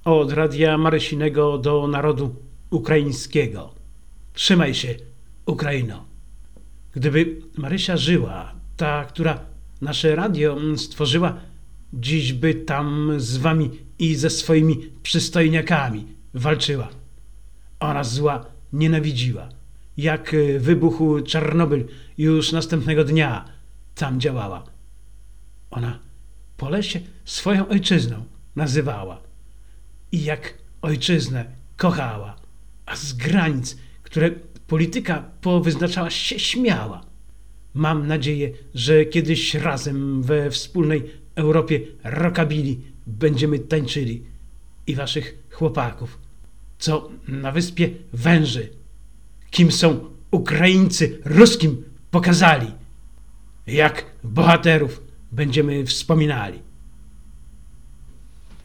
Od Radia Marysinego do narodu ukraińskiego. Trzymaj się, Ukraino. Gdyby Marysia żyła, ta, która nasze radio stworzyła, dziś by tam z wami i ze swoimi przystojniakami walczyła. Ona zła nienawidziła. Jak wybuchł Czarnobyl, już następnego dnia tam działała. Ona pole się swoją ojczyzną nazywała i jak ojczyznę kochała, a z granic, które polityka powyznaczała, się śmiała. Mam nadzieję, że kiedyś razem we wspólnej Europie rockabilly będziemy tańczyli i waszych chłopaków, co na wyspie Węży, kim są Ukraińcy ruskim pokazali, jak bohaterów będziemy wspominali.